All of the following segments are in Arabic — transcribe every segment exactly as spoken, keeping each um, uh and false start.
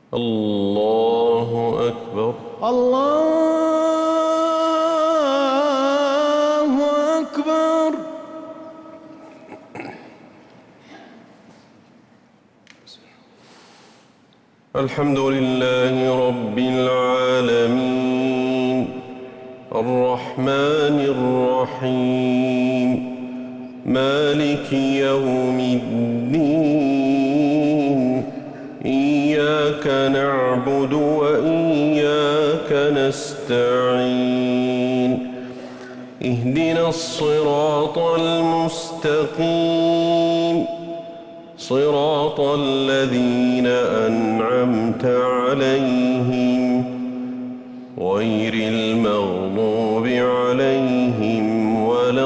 الله أكبر. الله أكبر. الحمد لله رب العالمين الرحمن الرحيم مالك يوم الدين إياك نعبد وإياك نستعين اهدنا الصراط المستقيم صراط الذين أنعمت عليهم غير المغضوب عليهم ولا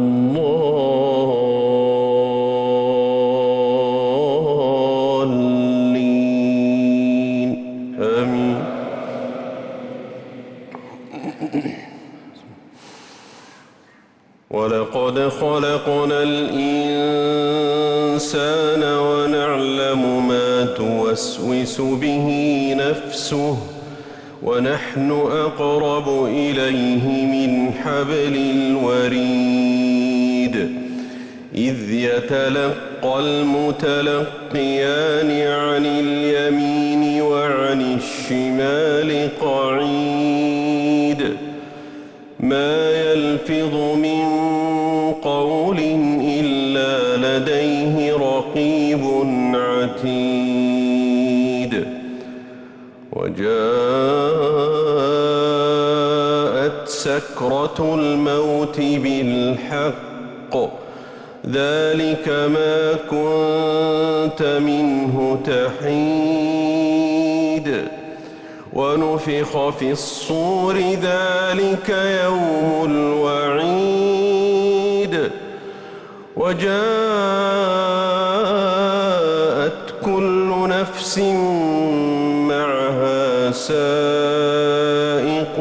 الضالين آمين. ولقد خلقنا الإنسان ونعلم ما توسوس به نفسه ونحن أقرب إليه من حبل الوريد إذ يتلقى المتلقيان عن اليمين وعن الشمال قعيد ما يلفظ من قول إلا لديه رقيب عتيد وجاءت سكرة الموت بالحق ذلك ما كنت منه تحيد ونفخ في الصور ذلك يوم الوعيد وجاءت كل نفس معها سائق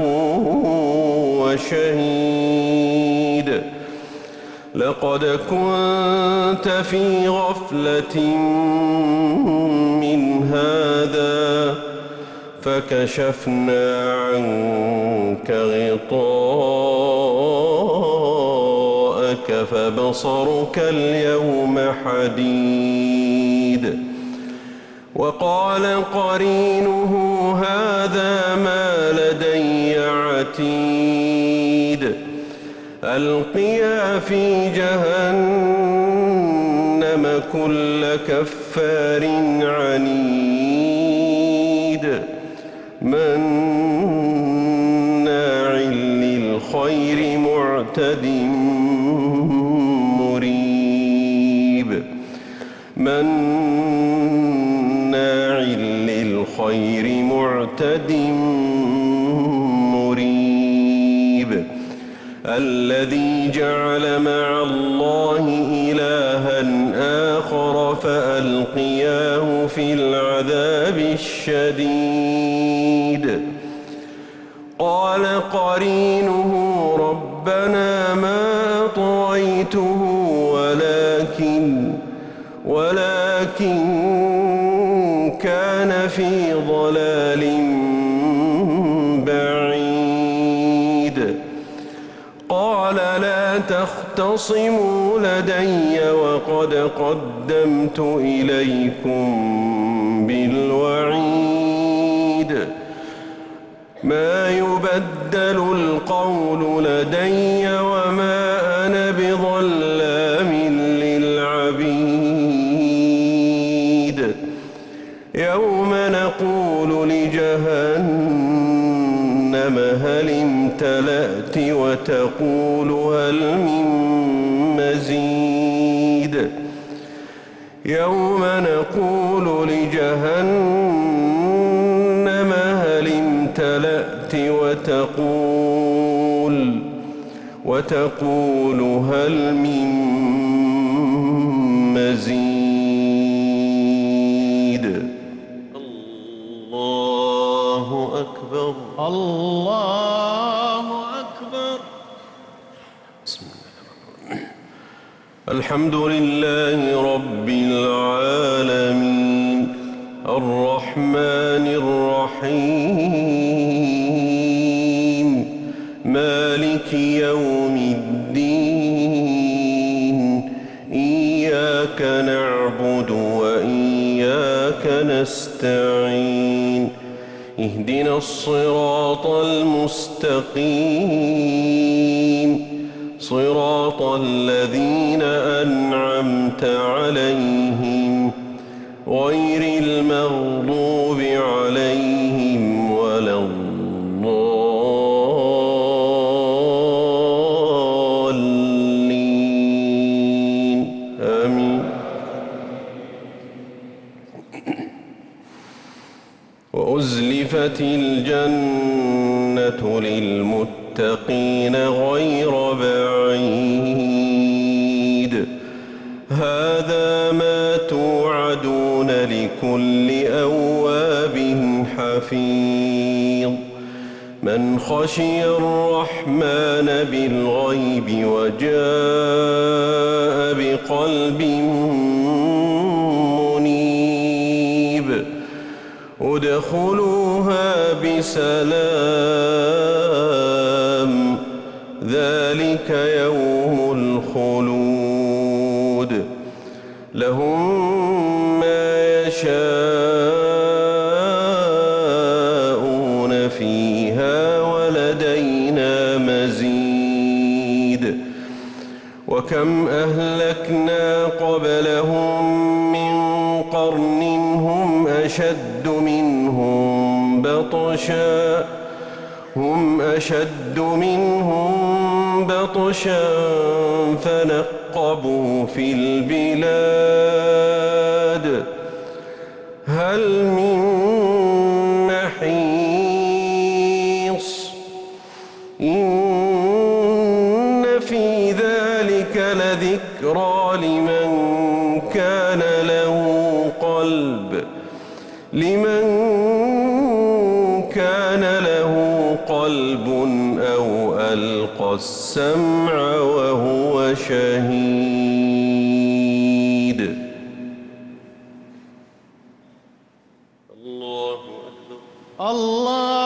وشهيد لقد كنت في غفلة من هذا فكشفنا عنك غطاءك فبصرك اليوم حديد وقال قرينه هذا ما لدي عتيد ألقيا في جهنم كل كفار عنيد مناع للخير معتد مريب مناع للخير معتد مريب الذي جعل مع الله إلها آخر فألقياه في العذاب الشديد قال قرينه ربنا ما أطغيته ولكن ولكن كان في ضلال بعيد قال لا تختصموا لدي وقد قدمت إليكم بالوعيد ما يبدل القول لدي وما أنا بظلام للعبيد يوم نقول لجهنم هل امتلأت وتقول هل من مزيد يوم نقول لجهنم هل امتلأت وتقول وتقول هل من مزيد الله أكبر. الله أكبر. بسم الله الرحمن الرحيم الحمد لله رب العالمين الرحمن الرحيم مالك يوم الدين إياك نعبد وإياك نستعين اهدنا الصراط المستقيم صراط الذين أنعمت عليهم غير المغضوب عليهم ولا الضالين آمين. وأزلفت الجنة للمتقين غير بعيد هذا ما توعدون لكل أواب حفيظ من خشي الرحمن بالغيب وجاء بقلب منيب ادخلوها بسلام ذلك يوم الخلود لهم ما يشاءون فيها ولدينا مزيد وكم أهلكنا قبلهم من قرن هم أشد منهم بطشا هم أشد منهم بطشا فنقبوا في البلاد هل من محيص إن في ذلك لذكرى لمن كان له قلب لمن كان له قلب أو ألقى السمع وهو شهيد. الله أكبر. الله